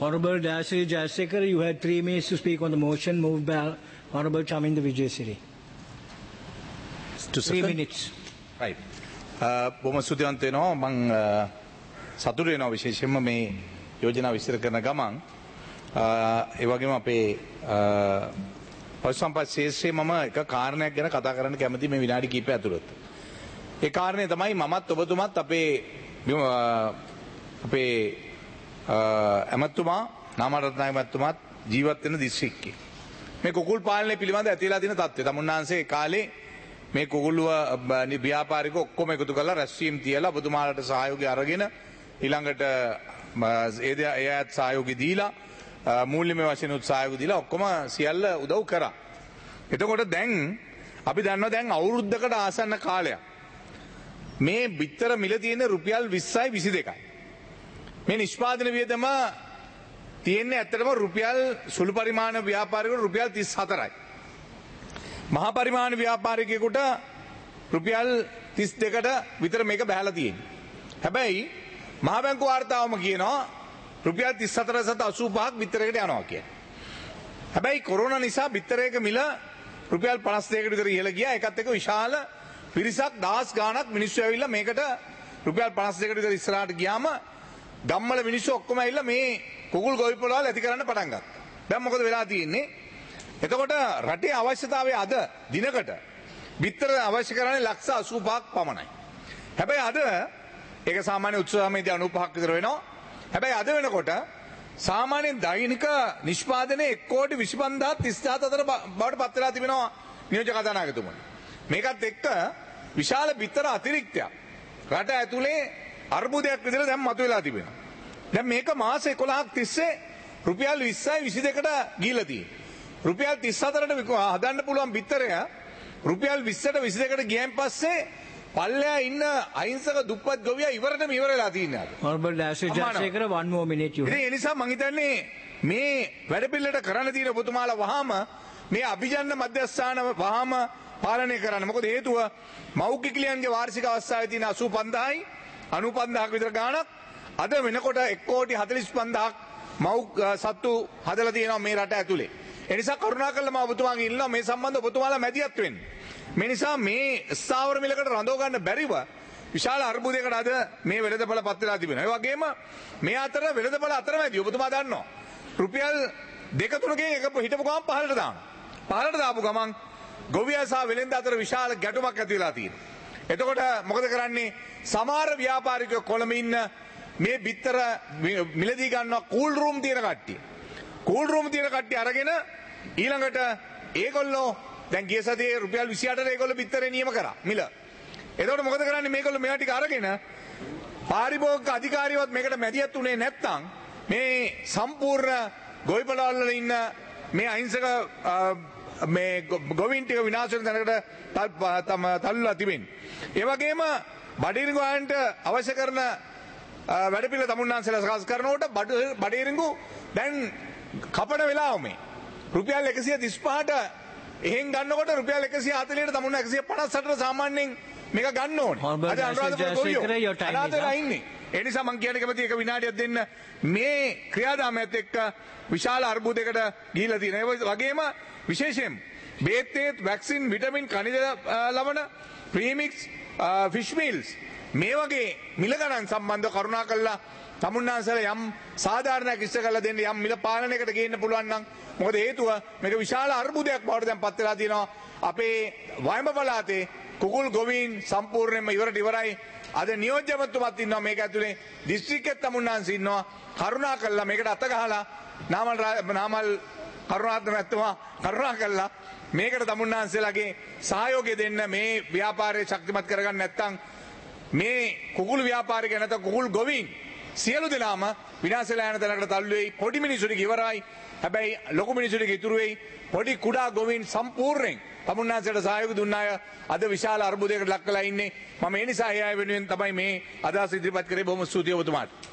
Honorable Dayasiri Jayasekara, you had 3 minutes to speak on the motion moved by Honorable Chaminda Vijayasiri. 3 minutes. Right. බොහොම ස්තුතිවන්ත වෙනවා මම සතුටු වෙනවා විශේෂයෙන්ම මේ යෝජනා විස්තර කරන ගමන් ඒ වගේම අපේ පශු සම්පත් ශේෂ්ත්‍රයේ මම එක කාරණයක් ගැන කතා කරන්න කැමතියි මේ විනාඩි කිහිපය ඇතුළත. ඒ කාරණේ තමයි මමත් ඔබතුමත් අපේ ඇමතුමා නාමරත්නායක ඇමතුමාත් ජීවත් වෙන දිස්ත්‍රික්කයේ මේ කුකුල් පාලනය පිළිබඳ ඇතිලා තියෙන තත්ත්වය තමුන්නාන්සේ කාලේ මේ කුකුල්ව ව්‍යාපාරික ඔක්කොම එකතු කරලා රැස්වීම් තියලා ඔබතුමාලට සහයෝගය අරගෙන ඊළඟට එයාත් සහයෝගය දීලා මූල්‍යමය වශයෙන් උත්සාහය දීලා ඔක්කොම සියල්ල උදව් කරා. එතකොට දැන් අපි දන්නවා දැන් අවුරුද්දකට ආසන්න කාලයක් මේ බිත්තර මිල තියෙන රුපියල් 20යි 22යි. මේ නිෂ්පාදන වියදම තියෙන්නේ ඇත්තටම රුපියල් සුළු පරිමාණ ව්‍යාපාරිකයට රුපියල් 34යි. මහා පරිමාණ ව්‍යාපාරිකයෙකුට රුපියල් 32කට විතර මේක බහැලා තියෙන්නේ. හැබැයි මහා බැංකුව වාර්තාවම කියනවා රුපියල් 34.85ක් බිත්තරයකට යනවා කියලා. හැබැයි කොරෝනා නිසා බිත්තරයක මිල රුපියල් 52කට විතර ඉහළ ගියා. ඒකත් එක්ක විශාල පිරිසක් දහස් ගාණක් මිනිස්සු ඇවිල්ලා මේකට රුපියල් 52කට විතර ඉස්සරහට ගියාම ගම්වල මිනිස්සු ඔක්කොම ඇවිල්ලා මේ කුකුල් ගොවිපළවල් ඇති කරන්න පටන් ගත්තා. දැන් මොකද වෙලා තියෙන්නේ? එතකොට රටේ අවශ්‍යතාවය අද දිනකට බිත්තර අවශ්‍ය කරන්නේ ලක්ෂ 85ක් පමණයි. හැබැයි අද ඒක සාමාන්‍ය උත්සවයේදී 95ක් විතර වෙනවා. හැබැයි අද වෙනකොට සාමාන්‍යයෙන් දෛනික නිෂ්පාදනයේ 1,25,000 අතර බවට පත් වෙලා තිබෙනවා නියෝජක කතානායකතුමනි. මේකත් එක්ක විශාල බිත්තර අතිරික්තයක් රට ඇතුලේ අර්බුදයක් විදිහට දැන් මතුවලා තිබෙනවා. දැන් මේක මාස 11ක් තිස්සේ රුපියල් 20යි 22කට ගිහිල්ලා තියෙනවා. රුපියල් 34ට හදන්න පුළුවන් බිත්තරය රුපියල් 20ට 22කට ගියන් පස්සේ පල්ලෙහා ඉන්න අහිංසක දුප්පත් ගොවියා ඉවරටම ඉවර වෙලා තියෙනවා. Honorable Dayasiri Jayasekara, 1 more minute you. ඒ නිසා මම හිතන්නේ මේ වැඩ පිළිවෙලට කරන්න තියෙන ඔබතුමාලා වහාම මේ අභිජන්න මධ්‍යස්ථාන වහාම පාලනය කරන්න. මොකද හේතුව මෞඛ්‍යකිලියන්ගේ වාර්ෂික අවස්ථාවේ තියෙන 85යි 95ක් විතර ගාණක් අද වෙනකොට 1,45,000ක් සත්තු හදලා තියෙනවා මේ රට ඇතුලේ. ඒ නිසා කරුණාකරලා මම ඔබතුමාගෙන් ඉල්ලනවා මේ සම්බන්ධ ඔබතුමාලා මැදිහත් වෙන්න. මේ නිසා මේ ස්ථාවර මිලකට රඳව ගන්න බැරිව විශාල අර්බුදයකට අද මේ වෙළඳපළ පත් වෙලා තිබෙනවා. ඒ වගේම මේ අතර වෙළඳපළ අතරමැදි ඔබතුමා දන්නවා රුපියල් 2-3කින් එක හිටපු ගමන් පහළට දානවා. පහළට දාපු ගමන් ගොවියා සහ වෙළෙන්ද අතර විශාල ගැටුමක් ඇති වෙලා තියෙනවා. එතකොට මොකද කරන්නේ? සමහර ව්‍යාපාරිකයෝ කොළඹ ඉන්න මේ බිත්තර මිලදී ගන්නවා කූල් රූම් තියෙන කට්ටිය. කූල් රූම් තියෙන කට්ටිය අරගෙන ඊළඟට ඒගොල්ලෝ දැන් ගිය සතියේ රුපියල් 28ට ඒගොල්ලෝ බිත්තරේ නියම කරා මිල. එතකොට මොකද කරන්නේ? මේගොල්ලෝ මේවා ටික අරගෙන පාරිභෝගික අධිකාරියවත් මේකට මැදිහත් උනේ නැත්නම් මේ සම්පූර්ණ ගොවිපළවල් වල ඉන්න මේ අහිංසක මේ ගොවීන් ටික විනාශ වෙන තැනකට තල්ලලා තිබෙන්නේ. ඒ වගේම බඩිරිඟු ආයන්ට අවශ්‍ය කරන වැඩ පිළිවෙල තමුන්නාන්සලා සකස් කරනකොට බඩිරිඟු දැන් කපන වෙලාව මේ රුපියල් 135ට එහෙන් ගන්නකොට රුපියල් 140ට තමුන්නා 158ට සාමාන්‍යයෙන් මේක ගන්න ඕනේ. අද අනුරාධපුර ගොවියෝ අනාථලා ඉන්නේ. ඒ නිසා මම කියන්න කැමති එක විනාඩියක් දෙන්න මේ ක්‍රියාදාමයත් එක්ක විශාල අර්බුදයකට ගිහිලා තියෙනවා. ඒ වගේම විශේෂයෙන් බේත් වැක්සින් විටමින් khනිජ ලවණ ප්‍රීමික්ස් ෆිෂ් මීල්ස් මේ වගේ මිල ගණන් සම්බන්ධ කරුණා කළා තමුන්නාන්සලා යම් සාධාරණයක් ඉෂ්ට කරලා දෙන්න යම් මිල පාලනයකට ගේන්න පුළුවන් නම් මොකද හේතුව මේක විශාල අර්බුදයක් බවට දැන් පත් වෙලා තියෙනවා. අපේ වයඹ පළාතේ කුකුල් ගොවීන් සම්පූර්ණයෙන්ම ඉවරයි. අද නියෝජ්‍යමතුමත් ඉන්නවා මේක ඇතුලේ දිස්ත්‍රික්කෙත් තමුන්නාන්සේ ඉන්නවා. කරුණා කළා මේකට අත ගහලා නාමල් කරුණාත්ම ඇත්තම කරුණා කළා මේකට තමුන්නාන්සේලාගේ සහයෝගය දෙන්න මේ ව්‍යාපාරය ශක්තිමත් කරගන්න නැත්නම් මේ කුකුල් ව්‍යාපාරික නැත්නම් කුකුල් ගොවීන් සියලු දෙනාම විනාශ වෙලා යන තැනකට තල්ලු වෙයි. පොඩි මිනිසුන්ට ඉවරයි. හැබැයි ලොකු මිනිසුන්ට ඉතුරු වෙයි. පොඩි කුඩා ගොවීන් සම්පූර්ණයෙන් තමුන්නාන්සේට සහයෝගය දුන්න අය අද විශාල අර්බුදයකට ලක් වෙලා ඉන්නේ. මම ඒ නිසා ඒ අය වෙනුවෙන් තමයි මේ අදහස ඉදිරිපත් කරේ. බොහොම ස්තුතියි ඔබතුමාට.